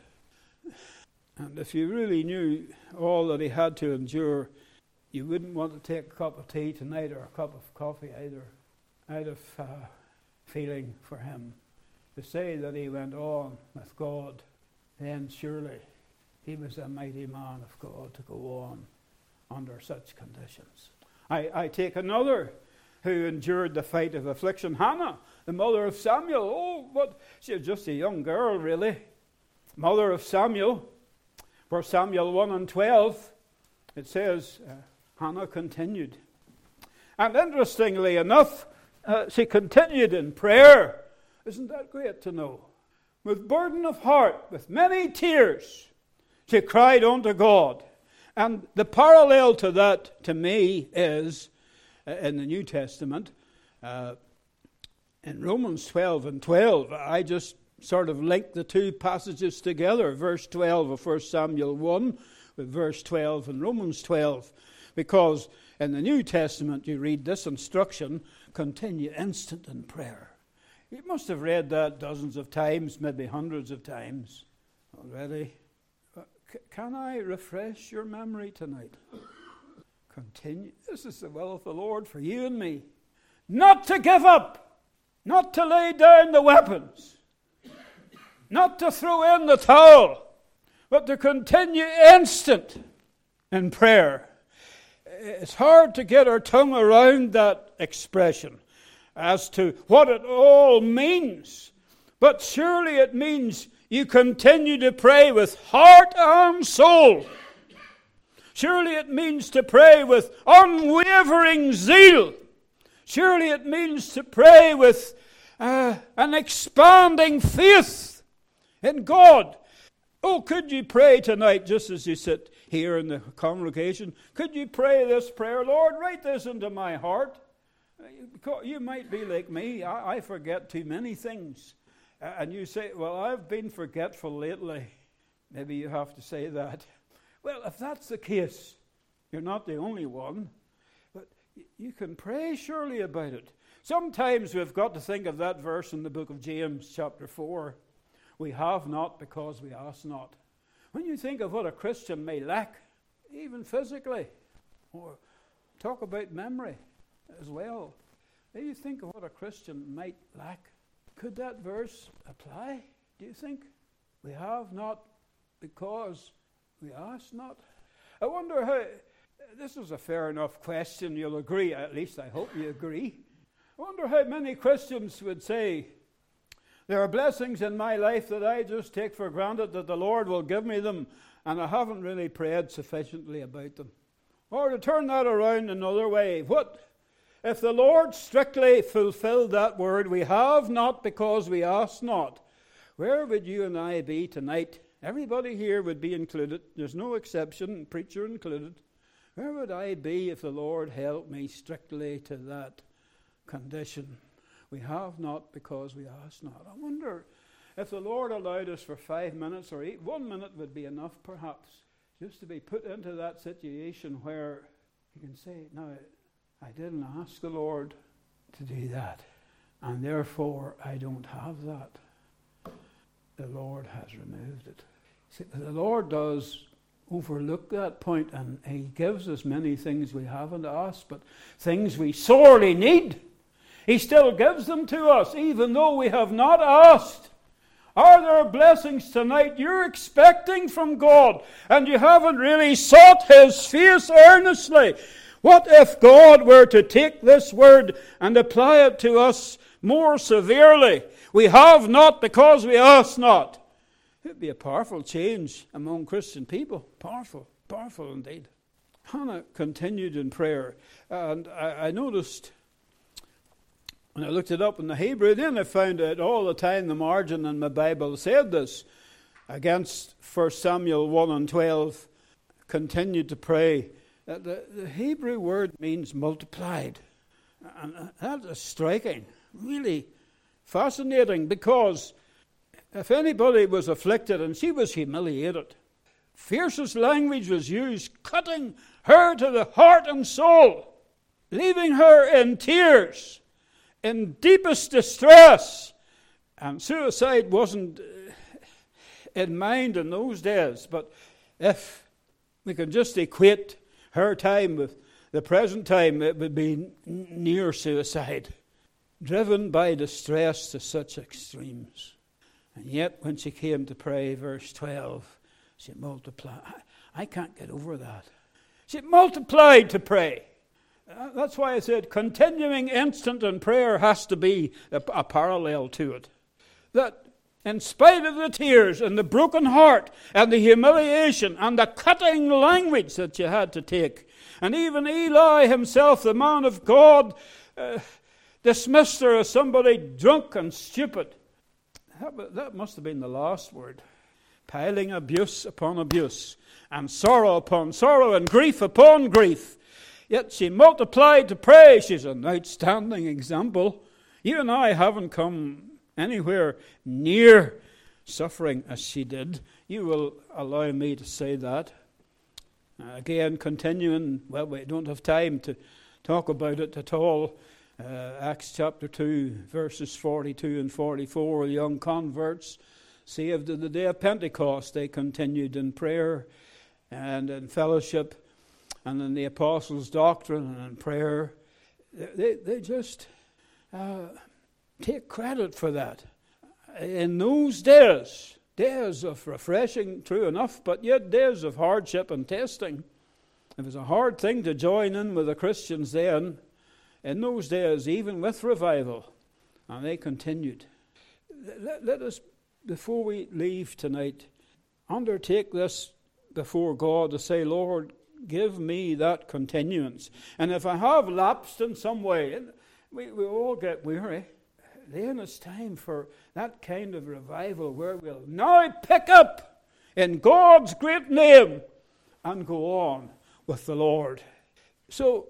And if you really knew all that he had to endure, you wouldn't want to take a cup of tea tonight or a cup of coffee either, out of uh, feeling for him. To say that he went on with God, then surely he was a mighty man of God to go on under such conditions. I, I take another who endured the fight of affliction, Hannah, the mother of Samuel. Oh, what? She was just a young girl, really. Mother of Samuel. For Samuel one and twelve, it says, uh, Hannah continued. And interestingly enough, uh, she continued in prayer. Isn't that great to know? With burden of heart, with many tears, she cried unto God. And the parallel to that, to me, is uh, in the New Testament, uh, in Romans twelve and twelve. I just sort of linked the two passages together, verse twelve of First Samuel one with verse twelve in Romans twelve, because in the New Testament you read this instruction, continue instant in prayer. You must have read that dozens of times, maybe hundreds of times already. C- can I refresh your memory tonight? Continue. This is the will of the Lord for you and me. Not to give up, not to lay down the weapons, not to throw in the towel, but to continue instant in prayer. It's hard to get our tongue around that expression as to what it all means. But surely it means you continue to pray with heart and soul. Surely it means to pray with unwavering zeal. Surely it means to pray with uh, an expanding faith in God. Oh, could you pray tonight, just as you sit here in the congregation? Could you pray this prayer? Lord, write this into my heart. You might be like me. I, I forget too many things. Uh, and you say, well, I've been forgetful lately. Maybe you have to say that. Well, if that's the case, you're not the only one. But y- you can pray surely about it. Sometimes we've got to think of that verse in the book of James, chapter four. We have not because we ask not. When you think of what a Christian may lack, even physically, or talk about memory as well, do you think of what a Christian might lack? Could that verse apply, do you think? We have not because we ask not. I wonder how, this is a fair enough question, you'll agree, at least I hope you agree. I wonder how many Christians would say, there are blessings in my life that I just take for granted that the Lord will give me them, and I haven't really prayed sufficiently about them. Or to turn that around another way, what if the Lord strictly fulfilled that word, we have not because we ask not? Where would you and I be tonight? Everybody here would be included. There's no exception, preacher included. Where would I be if the Lord held me strictly to that condition? We have not because we ask not. I wonder if the Lord allowed us for five minutes or eight, one minute would be enough perhaps, just to be put into that situation where you can say, no, I didn't ask the Lord to do that, and therefore I don't have that. The Lord has removed it. See, the Lord does overlook that point, and He gives us many things we haven't asked, but things we sorely need. He still gives them to us, even though we have not asked. Are there blessings tonight you're expecting from God, and you haven't really sought His face earnestly? What if God were to take this word and apply it to us more severely? We have not because we ask not. It would be a powerful change among Christian people. Powerful, powerful indeed. Hannah continued in prayer, and I, I noticed when I looked it up in the Hebrew, then I found out all the time the margin in my Bible said this against First Samuel one and twelve. continued to pray. Uh, the, the Hebrew word means multiplied. And that is striking, really fascinating, because if anybody was afflicted, and she was humiliated, fiercest language was used, cutting her to the heart and soul, leaving her in tears, in deepest distress. And suicide wasn't in mind in those days, but if we can just equate her time with the present time, it would be near suicide, driven by distress to such extremes. And yet when she came to pray, verse twelve, she multiplied. I, I can't get over that. She multiplied to pray. Uh, that's why I said continuing instant in prayer has to be a, a parallel to it. That in spite of the tears and the broken heart and the humiliation and the cutting language that you had to take, and even Eli himself, the man of God, uh, dismissed her as somebody drunk and stupid. That, that must have been the last word. Piling abuse upon abuse, and sorrow upon sorrow, and grief upon grief. Yet she multiplied to pray. She's an outstanding example. You and I haven't come anywhere near suffering as she did. You will allow me to say that. Uh, again, continuing, well, we don't have time to talk about it at all. Uh, Acts chapter two, verses forty-two and forty-four, the young converts saved in the day of Pentecost, they continued in prayer and in fellowship and in the apostles' doctrine and in prayer. They, they just uh, take credit for that. In those days, days of refreshing, true enough, but yet days of hardship and testing. It was a hard thing to join in with the Christians then, in those days, even with revival. And they continued. Let, let us, before we leave tonight, undertake this before God to say, Lord, give me that continuance. And if I have lapsed in some way, and we, we all get weary, then it's time for that kind of revival where we'll now pick up in God's great name and go on with the Lord. So,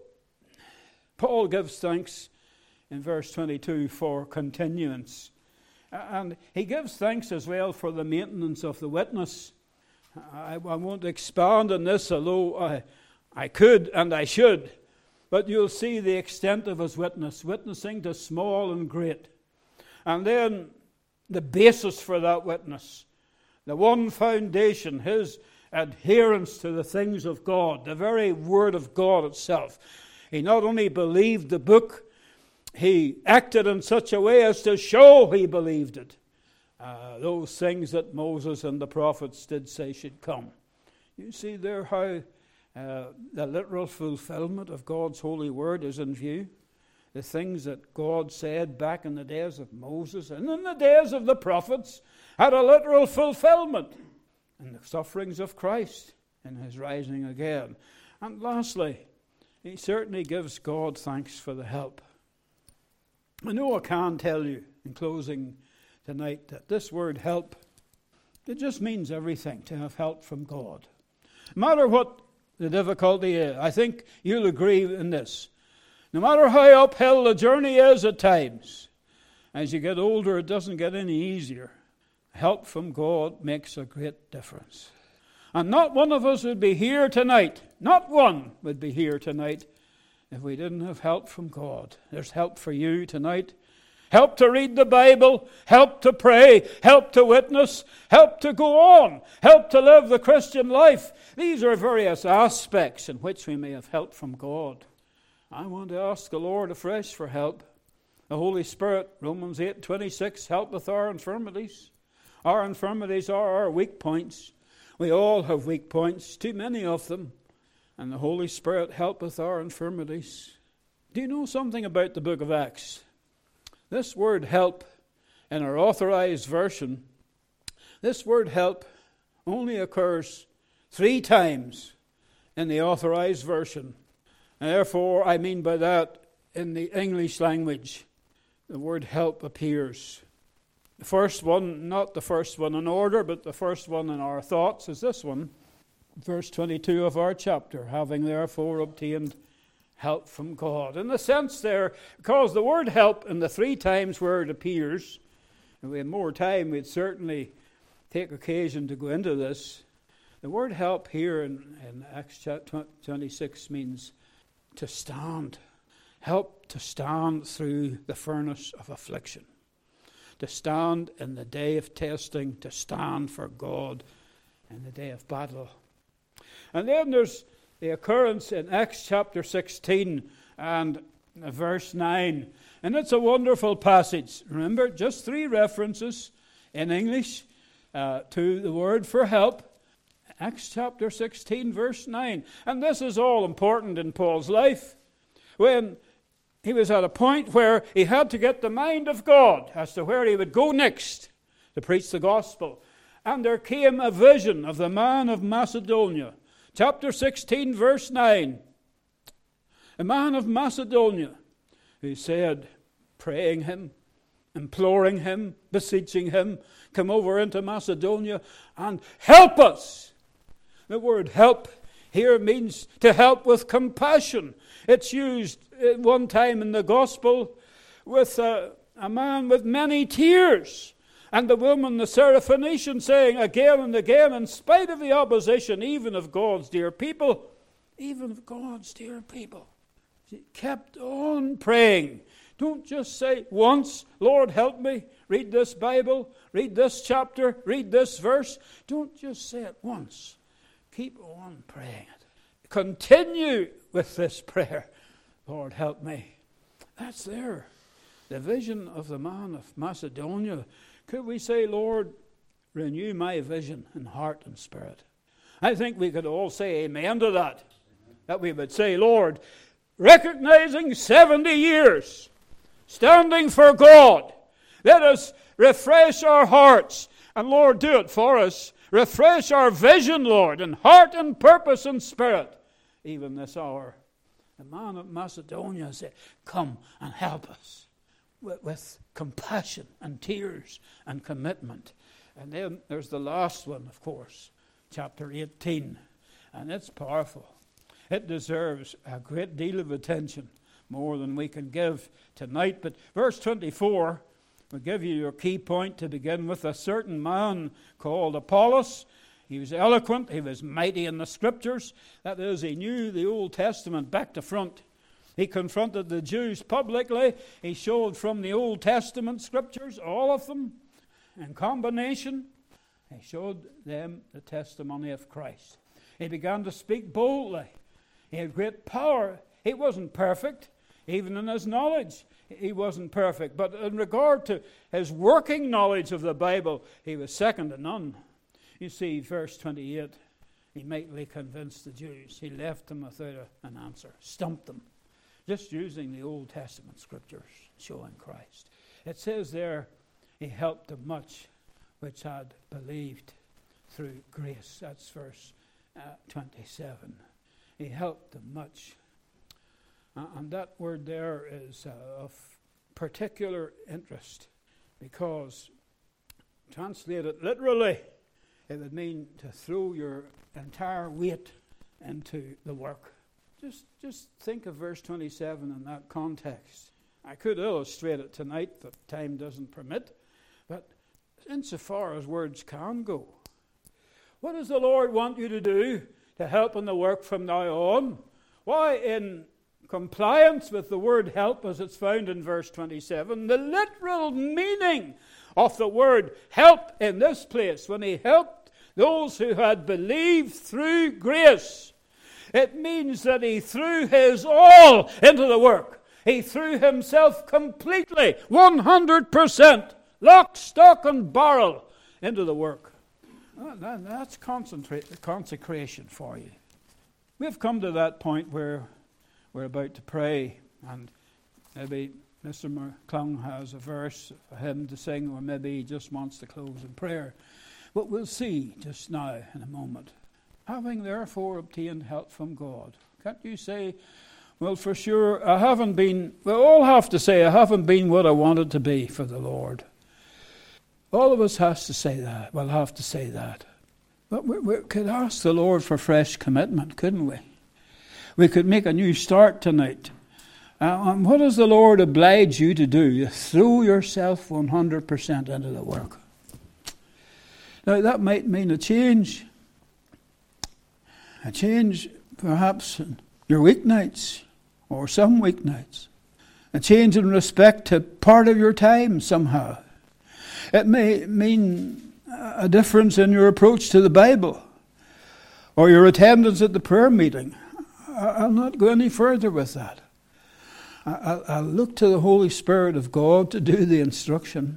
Paul gives thanks in verse twenty-two for continuance. And he gives thanks as well for the maintenance of the witness. I, I won't expand on this, although I, I could and I should. But you'll see the extent of his witness, witnessing to small and great. And then the basis for that witness, the one foundation, his adherence to the things of God, the very Word of God itself. He not only believed the book, he acted in such a way as to show he believed it. Uh, those things that Moses and the prophets did say should come. You see there how uh, the literal fulfillment of God's holy word is in view. The things that God said back in the days of Moses and in the days of the prophets had a literal fulfillment in the sufferings of Christ and his rising again. And lastly, he certainly gives God thanks for the help. I know I can tell you in closing tonight that this word help, it just means everything to have help from God. No matter what the difficulty is, I think you'll agree in this. No matter how uphill the journey is at times, as you get older it doesn't get any easier. Help from God makes a great difference. And not one of us would be here tonight, not one would be here tonight if we didn't have help from God. There's help for you tonight. Help to read the Bible, help to pray, help to witness, help to go on, help to live the Christian life. These are various aspects in which we may have help from God. I want to ask the Lord afresh for help. The Holy Spirit, Romans eight twenty-six, help with our infirmities. Our infirmities are our weak points. We all have weak points, too many of them. And the Holy Spirit helpeth our infirmities. Do you know something about the book of Acts? This word help in our authorized version, this word help only occurs three times in the authorized version. And therefore, I mean by that, in the English language, the word help appears. The first one, not the first one in order, but the first one in our thoughts is this one. verse twenty-two of our chapter, having therefore obtained help from God. In the sense there, because the word help in the three times where it appears, and we had more time, we'd certainly take occasion to go into this. The word help here in, in Acts twenty-six means to stand. Help to stand through the furnace of affliction. To stand in the day of testing, to stand for God in the day of battle. And then there's the occurrence in Acts chapter sixteen and verse nine. And it's a wonderful passage. Remember, just three references in English uh, to the word for help. Acts chapter sixteen, verse nine. And this is all important in Paul's life. When he was at a point where he had to get the mind of God as to where he would go next to preach the gospel. And there came a vision of the man of Macedonia. Chapter sixteen, verse nine. A man of Macedonia who said, praying him, imploring him, beseeching him, come over into Macedonia and help us. The word help here means to help with compassion. It's used at one time in the gospel with a, a man with many tears. And the woman, the Syrophoenician, saying again and again, in spite of the opposition, even of God's dear people, even of God's dear people, she kept on praying. Don't just say once, Lord help me, read this Bible, read this chapter, read this verse. Don't just say it once. Keep on praying it. Continue with this prayer. Lord help me. That's there. The vision of the man of Macedonia. Could we say, Lord, renew my vision in heart and spirit? I think we could all say amen to that. That we would say, Lord, recognizing seventy years, standing for God, let us refresh our hearts. And Lord, do it for us. Refresh our vision, Lord, in heart and purpose and spirit, even this hour. The man of Macedonia said, come and help us. With, with compassion and tears and commitment. And then there's the last one, of course, chapter eighteen. And it's powerful. It deserves a great deal of attention, more than we can give tonight. But verse twenty-four will give you your key point to begin with. A certain man called Apollos. He was eloquent. He was mighty in the Scriptures. That is, he knew the Old Testament back to front. He confronted the Jews publicly. He showed from the Old Testament Scriptures, all of them, in combination. He showed them the testimony of Christ. He began to speak boldly. He had great power. He wasn't perfect. Even in his knowledge, he wasn't perfect. But in regard to his working knowledge of the Bible, he was second to none. You see, verse twenty-eight, he mightily convinced the Jews. He left them without a, an answer, stumped them. Just using the Old Testament Scriptures, showing Christ. It says there, he helped them much which had believed through grace. That's verse uh, twenty-seven. He helped them much. Uh, and that word there is uh, of particular interest, because translated literally, it would mean to throw your entire weight into the work. Just just think of verse twenty-seven in that context. I could illustrate it tonight, but time doesn't permit. But insofar as words can go, what does the Lord want you to do to help in the work from now on? Why, in compliance with the word help as it's found in verse twenty-seven, the literal meaning of the word help in this place, when he helped those who had believed through grace, it means that he threw his all into the work. He threw himself completely, one hundred percent, lock, stock, and barrel into the work. Well, that, that's consecration for you. We've come to that point where we're about to pray, and maybe Mister McClung has a verse for him to sing, or maybe he just wants to close in prayer. But we'll see just now in a moment. Having therefore obtained help from God. Can't you say, well, for sure, I haven't been, we all have to say, I haven't been what I wanted to be for the Lord. All of us has to say that. We'll have to say that. But we, we could ask the Lord for fresh commitment, couldn't we? We could make a new start tonight. Uh, and what does the Lord oblige you to do? You throw yourself one hundred percent into the work. Now that might mean a change. A change perhaps in your weeknights or some weeknights. A change in respect to part of your time somehow. It may mean a difference in your approach to the Bible or your attendance at the prayer meeting. I'll not go any further with that. I'll look to the Holy Spirit of God to do the instruction.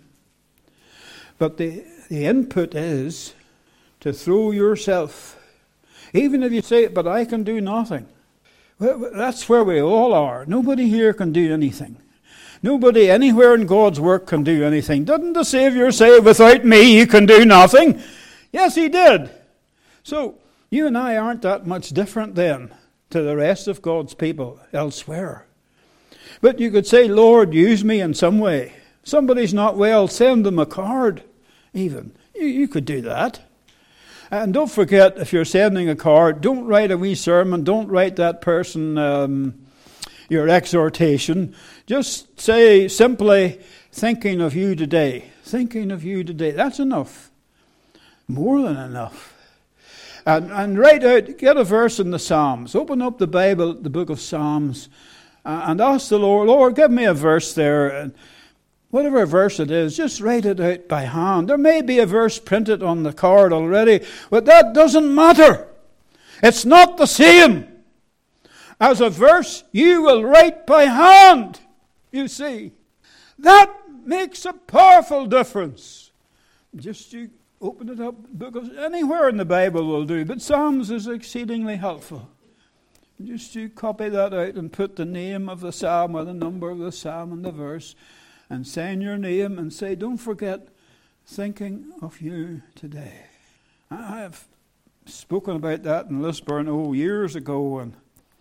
But the, the input is to throw yourself. Even if you say, but I can do nothing. Well, that's where we all are. Nobody here can do anything. Nobody anywhere in God's work can do anything. Didn't the Saviour say, without me you can do nothing? Yes, he did. So, you and I aren't that much different then to the rest of God's people elsewhere. But you could say, Lord, use me in some way. Somebody's not well, send them a card even. You, you could do that. And don't forget, if you're sending a card, don't write a wee sermon. Don't write that person um, your exhortation. Just say simply, thinking of you today. Thinking of you today. That's enough. More than enough. And, and write out, get a verse in the Psalms. Open up the Bible, the book of Psalms, uh, and ask the Lord, Lord, give me a verse there. And whatever verse it is, just write it out by hand. There may be a verse printed on the card already, but that doesn't matter. It's not the same as a verse you will write by hand, you see. That makes a powerful difference. Just you open it up, because anywhere in the Bible will do, but Psalms is exceedingly helpful. Just you copy that out and put the name of the psalm or the number of the psalm and the verse, and sign your name and say, don't forget, thinking of you today. I have spoken about that in Lisburn oh years ago, and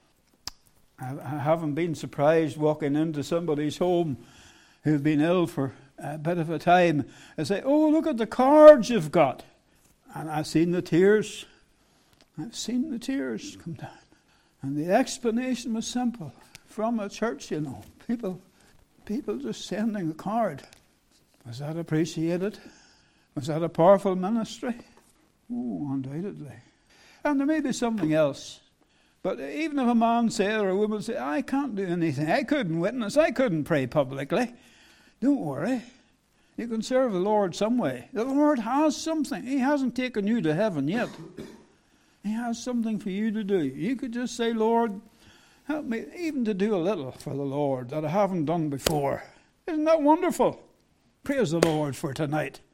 I haven't been surprised walking into somebody's home who've been ill for a bit of a time and say, oh, look at the cards you've got. And I've seen the tears. I've seen the tears come down. And the explanation was simple. From a church, you know, people people just sending a card. Was that appreciated? Was that a powerful ministry? Oh, undoubtedly. And there may be something else. But even if a man say or a woman say, I can't do anything, I couldn't witness, I couldn't pray publicly, don't worry. You can serve the Lord some way. The Lord has something. He hasn't taken you to heaven yet. He has something for you to do. You could just say, Lord, help me even to do a little for the Lord that I haven't done before. Isn't that wonderful? Praise the Lord for tonight.